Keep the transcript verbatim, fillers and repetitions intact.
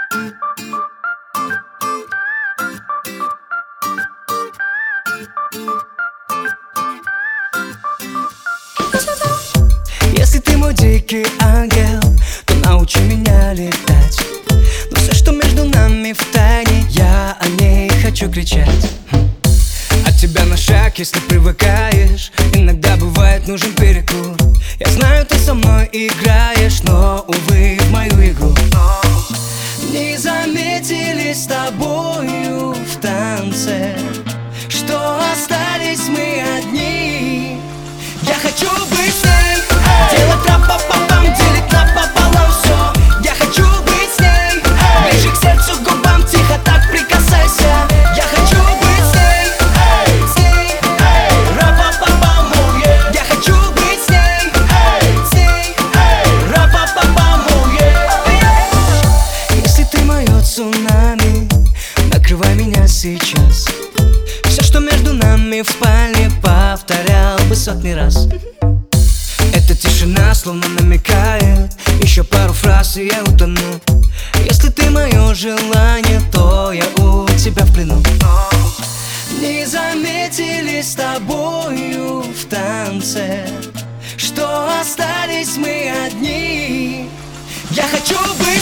Если ты мой дикий ангел, то научи меня летать. Но все, что между нами в тайне, я о ней хочу кричать. От тебя на шаг, если привыкаешь, иногда бывает нужен перекур. Я знаю, ты со мной играешь, но, увы, в мою игру не заметили с тобою в танце, что остались мы одни. Я хочу быть с ней, делать рап-па-па-пам, делить напополам все. Я хочу быть с ней, ближе к сердцу, к губам, тихо так прикасайся. Я хочу быть с ней, с ней, рап-па-па-пам, oh yeah. Я хочу быть с ней, с ней, рап-па-па-пам, oh yeah. Если ты мое цунами, накрывай меня сейчас. Все, что между нами в спальне, повторял бы сотни раз. Эта тишина словно намекает, еще пару фраз и я утону. Если ты мое желание, то я у тебя в плену. Не заметили с тобою в танце, что остались мы одни. Я хочу быть